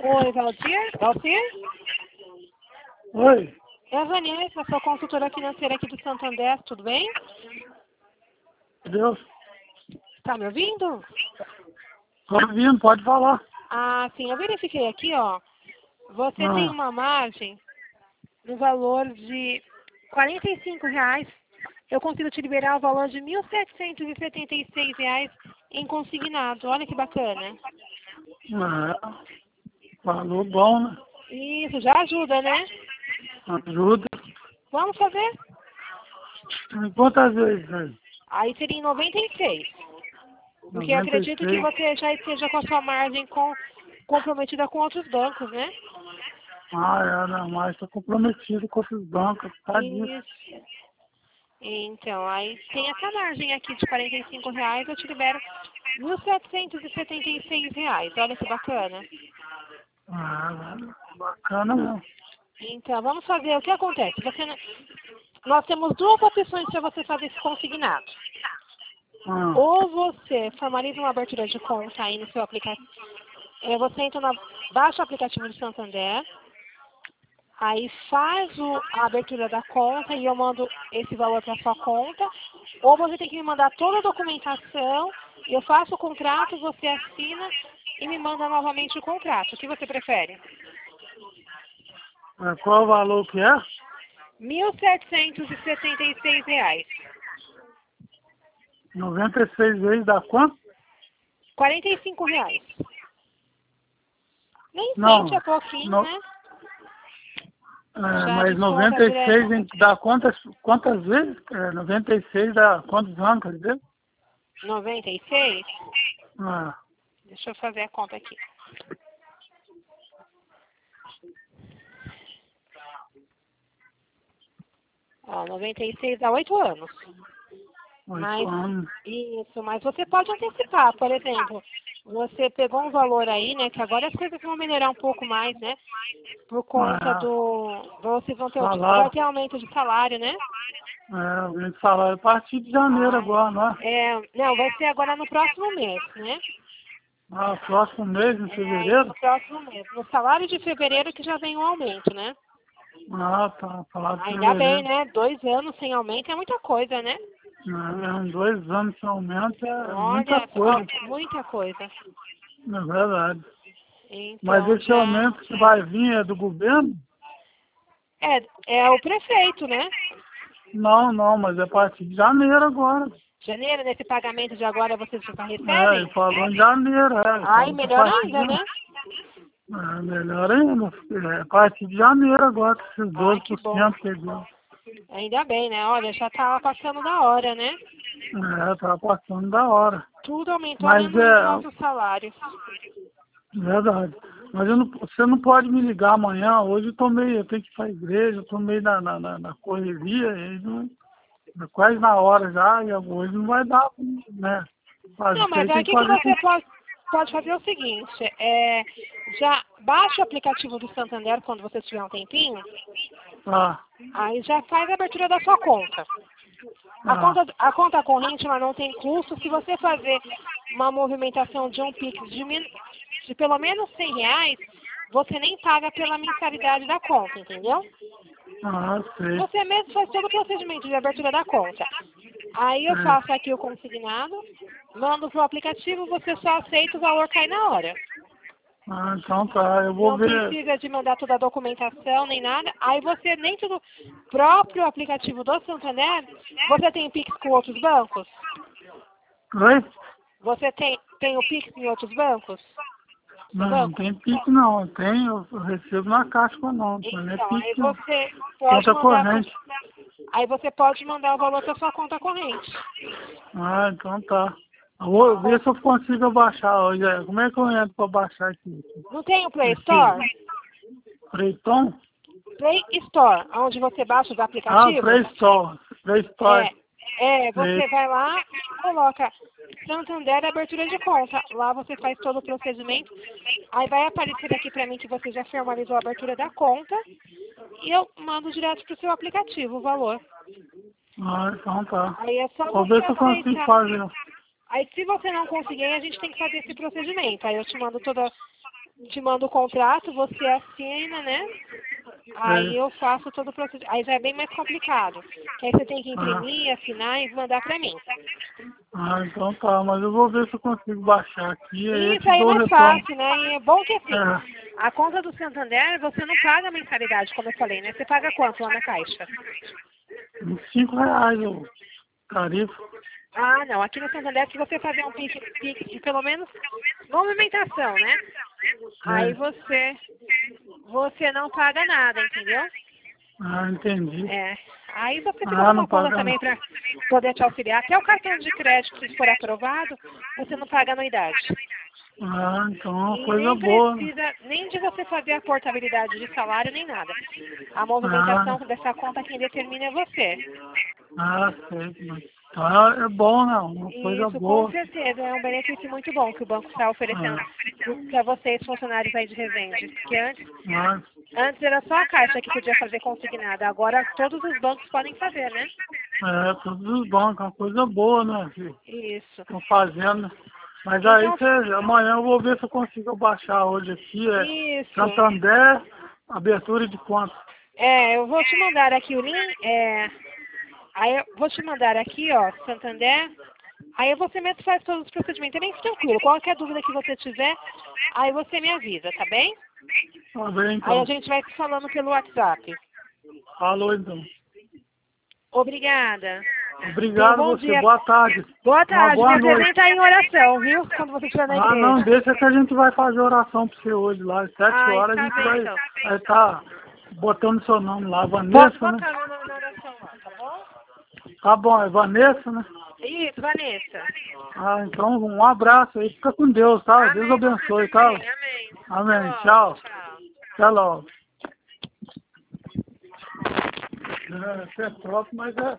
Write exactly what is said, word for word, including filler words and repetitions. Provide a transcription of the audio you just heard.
Oi, Valdir? Valdir? Oi, É a Vanessa, sou consultora financeira aqui do Santander, tudo bem? Deus. Tá me ouvindo? Tô ouvindo, pode falar. Ah, sim, eu verifiquei aqui, ó. Você tem Ah, uma margem no valor de quarenta e cinco reais. Eu consigo te liberar o valor de mil setecentos e setenta e seis reais em consignado. Olha que bacana. é, falou bom, né? Isso, já ajuda, né? Ajuda. Vamos fazer? Em quantas vezes, velho? Aí seria em noventa e seis. Porque eu noventa e acredito que seis. você já esteja com a sua margem com, comprometida com outros bancos, né? Ah, é, não, mas tô comprometido com esses bancos, tá disso. Isso. Então, aí tem essa margem aqui de quarenta e cinco reais, eu te libero mil setecentos e setenta e seis reais. Olha que bacana. Ah, bacana mesmo. Então, vamos fazer. O que acontece? Você, não- nós temos duas opções para você fazer esse consignado. Ah, Ou você formaliza uma abertura de conta aí no seu aplicativo. É, você entra na, baixa o aplicativo do Santander, aí faz o- a abertura da conta e eu mando esse valor para sua conta. Ou você tem que me mandar toda a documentação, eu faço o contrato, você assina e me manda novamente o contrato. O que você prefere? é, qual o valor que é? mil setecentos e setenta e seis reais. noventa e seis vezes dá quanto? quarenta e cinco reais. Nem Não, sente, é pouquinho, no, né? é, Já mas desconta noventa e direto. seis em- dá quantas, quantas vezes? É, noventa e seis dá quantos anos, quer dizer? noventa e seis? Ah, Deixa eu fazer a conta aqui. Ó, noventa e seis dá oito anos. oito Mas, anos. isso, mas você pode antecipar, por exemplo, você pegou um valor aí, né, que agora as coisas vão melhorar um pouco mais, né, por conta É, do, vocês vão ter, o- vai salário. ter aumento de salário, né? É, o meu salário a partir de janeiro Ah, agora, né? é, não, vai ser agora no próximo mês, né? Ah, próximo mês, em É aí fevereiro? no próximo mês. No salário de fevereiro que já vem um aumento, né? Ah, tá, salário de Ainda bem, fevereiro. né? Dois anos sem aumento é muita coisa, né? É, em dois anos sem aumento é muita Olha, coisa, ó, muita coisa. na verdade. Mas Então, esse já. aumento que vai vir é do governo? É, é o prefeito, né? Não, não, mas é a partir de janeiro agora. Janeiro, nesse pagamento de agora, vocês já É, recebem? ele falou em janeiro, é, ele Ai, falou que a melhor partir de ainda, né? é, melhor ainda, é a partir de janeiro agora, com esses Ai, doze que por bom. cento que ele deu. Ainda bem, né? Olha, já tá passando da hora, né? É, tá passando da hora. Tudo aumentou, Mas menos os é, nossos salários. verdade. Mas eu não, você não pode me ligar amanhã. Hoje eu tô meio, eu tenho que ir pra igreja, eu tô meio na, na, na, na correria, e não, é quase na hora já, e hoje não vai dar, né? Fazer Não, isso mas aí tem que aqui que fazer com. você pode, pode fazer o seguinte, é, já baixa o aplicativo do Santander quando você tiver um tempinho, Ah, aí já faz a abertura da sua conta. A ah, conta, a conta corrente ela não tem custo. Se você fazer uma movimentação de um Pix de, min- de pelo menos cem reais, você nem paga pela mensalidade da conta, entendeu? ah, sei. Você mesmo faz todo o procedimento de abertura da conta. Aí eu sei. faço aqui o consignado, mando pro aplicativo, você só aceita, o valor cai na hora. Ah, então tá, eu vou Não ver. precisa de mandar toda a documentação nem nada. Aí você, dentro do próprio aplicativo do Santander, você tem Pix com outros bancos? Oi? Você tem, tem o Pix em outros bancos? Seu Não, não banco? tem pique não. Tem, eu eu recebo na caixa com não, mas não é Então, aí pique não. você pode Conta mandar pro- corrente. aí você pode mandar o valor para sua conta corrente. Ah, então tá. Eu vou ver se eu consigo baixar hoje. é. Como é que eu entro pra baixar aqui? Não tem o Play Store? Esse Preiton? Play Store, onde você baixa os Ah, aplicativos. Play Store. Play Store. É, é, Sei. você vai lá e coloca Santander abertura de conta. Lá você faz todo o procedimento. Aí vai aparecer aqui para mim que você já formalizou a abertura da conta. E eu mando direto pro seu aplicativo o valor. Ah, então tá. Aí é só Vou você ver se eu consigo aceitar. fazer. Aí se você não conseguir, a gente tem que fazer esse procedimento. Aí eu te mando toda, te mando o contrato, você assina, né? Aí eu faço todo o processo. Aí já é bem mais complicado. Aí você tem que imprimir, Ah, assinar e mandar pra mim. ah, então tá, mas eu vou ver se eu consigo baixar aqui e aí eu Isso te aí é dou o mais retorno. fácil, né? E é bom que assim, É, a conta do Santander você não paga mensalidade, como eu falei, né? Você paga quanto lá na Caixa? uns cinco reais o tarifa. Ah, não. Aqui no Santander, se você fazer um Pix, Pix de pelo menos movimentação, né? Aí É. você, você não paga nada, entendeu? Ah, entendi. É. Aí você precisa de Ah, não uma conta paga também não. para poder te auxiliar. Até o cartão de crédito, se for aprovado, você não paga anuidade. Ah, então é uma E coisa nem boa, né? precisa nem de você fazer a portabilidade de salário, nem nada. A movimentação Ah, dessa conta quem determina é você. ah, sei. Mas tá, é bom, né? Uma E coisa isso com boa. certeza é um benefício muito bom que o banco está oferecendo Ah, para vocês, funcionários aí de Resende. Porque antes, ah, antes era só a Caixa que podia fazer consignada, agora todos os bancos podem fazer, né? é, todos os bancos, é uma coisa boa, né, filho? Isso. Estão fazendo. Mas aí, Então, cê, amanhã eu vou ver se eu consigo baixar hoje aqui. É isso. Santander, abertura de conta. É, eu vou te mandar aqui o link. É, aí eu vou te mandar aqui, ó, Santander. Aí você mesmo faz todos os procedimentos. É bem tranquilo. Qualquer dúvida que você tiver, aí você me avisa, tá bem? Tá bem, Aí a então. gente vai se falando pelo WhatsApp. Falou, então. Obrigada. Tenha um Obrigado bom você. dia. Boa tarde. Boa Uma tarde. Me boa noite. apresenta aí em oração, viu? Quando você estiver na Ah, não, igreja. deixa que a gente vai fazer oração para você hoje lá. Às sete Ah, horas a está gente bem, vai então. estar tá botando seu nome lá, Pode Vanessa, né? botar meu nome na oração lá, tá bom? Tá bom, é Vanessa, né? Isso, Vanessa. Ah, então um abraço aí. Fica com Deus, tá? Deus Amém, você abençoe, tá? também. Amém. Até Amém. logo. Tchau. Tchau. Até logo. É, você é próprio, mas é